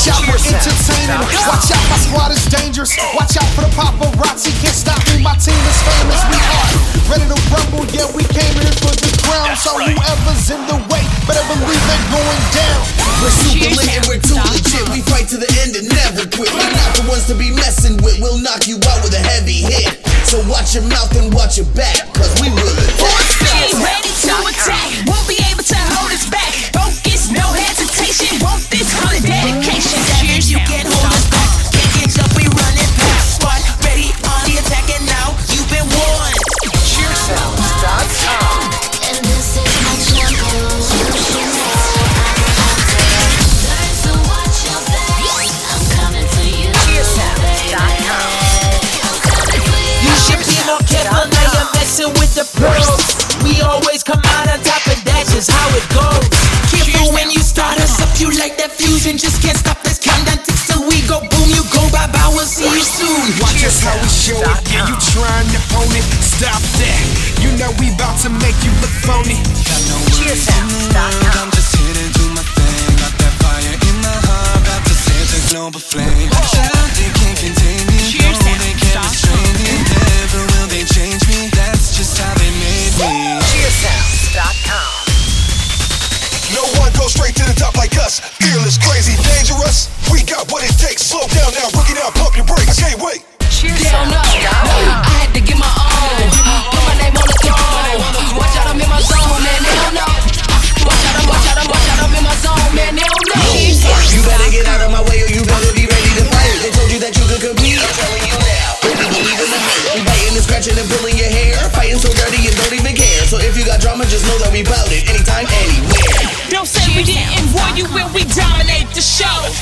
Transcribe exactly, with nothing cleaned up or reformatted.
out for entertaining. Watch out, my squad is dangerous. Watch out for the paparazzi. Can't stop me, my team is famous. We are ready to rumble, yeah, we came here for the crown. So whoever's in the way, better believe they're going down. We're super lit and we're too legit. We fight to the end and never quit. We're not the ones to be messing with. We'll knock you out with a heavy hit. So watch your mouth and watch your back, cause we will attack. Be ready to attack. Won't be able to hold us back. Focus, no hesitation. Want this hundred dedication. That you can't hold us back. Can't get up, we run it past. Squad ready on the attack, and now you've been warned. Cheer sounds dot com. And this is my champion. You should know I'm learn to watch your back. I'm coming for you. cheer sounds dot com. I'm coming for you. You should be more careful now you're messing with the pros. We always come out on top, and that's just how it goes. Careful when you start us up, you like that fusion. Just can't stop this countdown till we go boom. You go bye bye, we'll see you soon. Watch us how we show it. Yeah, you trying to own it. Stop that. You know we about to make you look phony. cheer sounds dot com. I'm just here to do my thing. Got that fire in my heart, about to set the global flame. Shout, they can't contain me. No, they can't restrain me. Never will they change me. That's just how they made me. cheer sounds dot com. No one goes straight to the top like us. Fearless, crazy, dangerous. We got what it takes. Slow down now, rookie now, pump your brakes. I can't wait. cheer They don't sounds know. dot com. I had to get my own. Put my name on the throne. Watch out, I'm in my zone, man. They don't know. Watch out, I'm, watch out, I'm, watch out, I'm in my zone, man. They don't know. You better get out of my way or you better be ready to fight. They told you that you could compete. I'm telling you now. Don't even believe in the hate. We biting and scratching and pulling your hair. Fighting so dirty you don't even care. So if you got drama, just know that we bout it. Anytime, anywhere. Don't say we didn't warn you when we dominate the show.